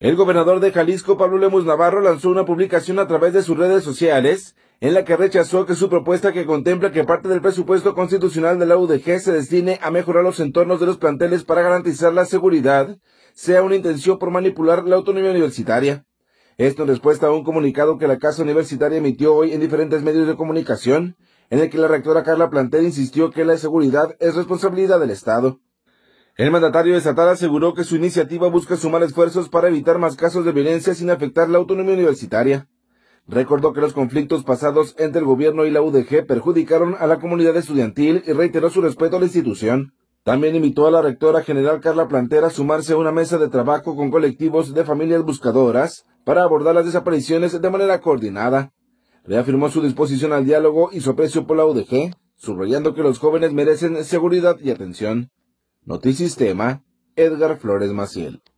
El gobernador de Jalisco, Pablo Lemus Navarro, lanzó una publicación a través de sus redes sociales en la que rechazó que su propuesta, que contempla que parte del presupuesto constitucional de la UDG se destine a mejorar los entornos de los planteles para garantizar la seguridad, sea una intención por manipular la autonomía universitaria. Esto en respuesta a un comunicado que la Casa Universitaria emitió hoy en diferentes medios de comunicación, en el que la rectora Carla Planter insistió que la seguridad es responsabilidad del Estado. El mandatario estatal aseguró que su iniciativa busca sumar esfuerzos para evitar más casos de violencia sin afectar la autonomía universitaria. Recordó que los conflictos pasados entre el gobierno y la UDG perjudicaron a la comunidad estudiantil y reiteró su respeto a la institución. También invitó a la rectora general Carla Planter a sumarse a una mesa de trabajo con colectivos de familias buscadoras para abordar las desapariciones de manera coordinada. Reafirmó su disposición al diálogo y su aprecio por la UDG, subrayando que los jóvenes merecen seguridad y atención. Notisistema, Edgar Flores Maciel.